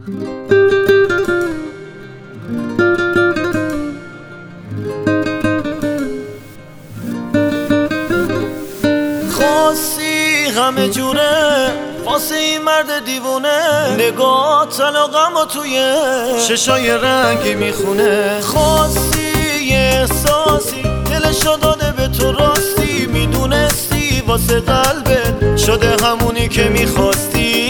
خواستی همه جوره واسه این مرد دیوونه، نگاه طلاقمو توی چشای رنگی میخونه. خواستی یه احساسی دلشو داده به تو راستی، میدونستی واسه قلبت شده همونی که میخواستی.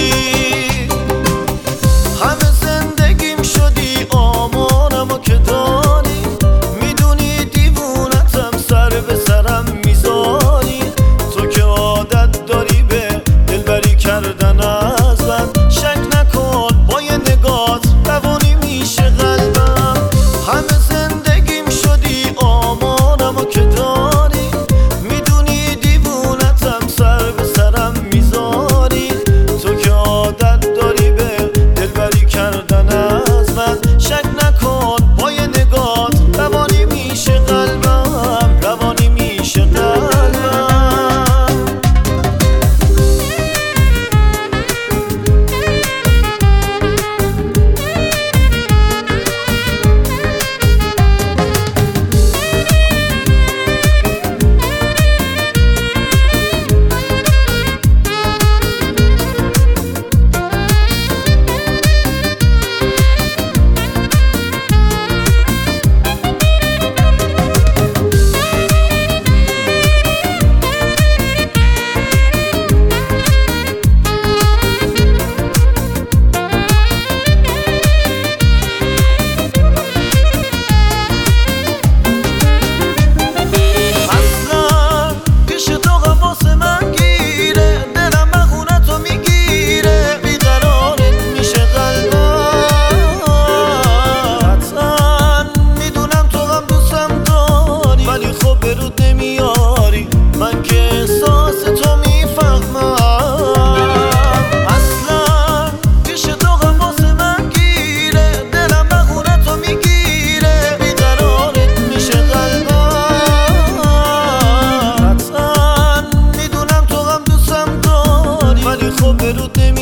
همه زندگیم شدی آمانمو که داری، میدونی دیوونتم سر به سرم میذاری. تو که عادت داری به دلبری کردن از من، شک نکن با یه نگات روانی میشه قلبم. همه زندگیم شدی آمانمو که داری، میدونی دیوونتم سر به سرم میذاری. تو که عادت داری به دلبری کردن از من، شک نکن با یه نگات روانی میشه قلبم، روانی میشه قلبم. من که احساس تو میفهمم، اصلا پیش تو غم واسه من گیره، دلم بخونه تو میگیره، بیقرارت میشه قلبم. حتما میدونم تو غم دوستم داری، ولی خب به رود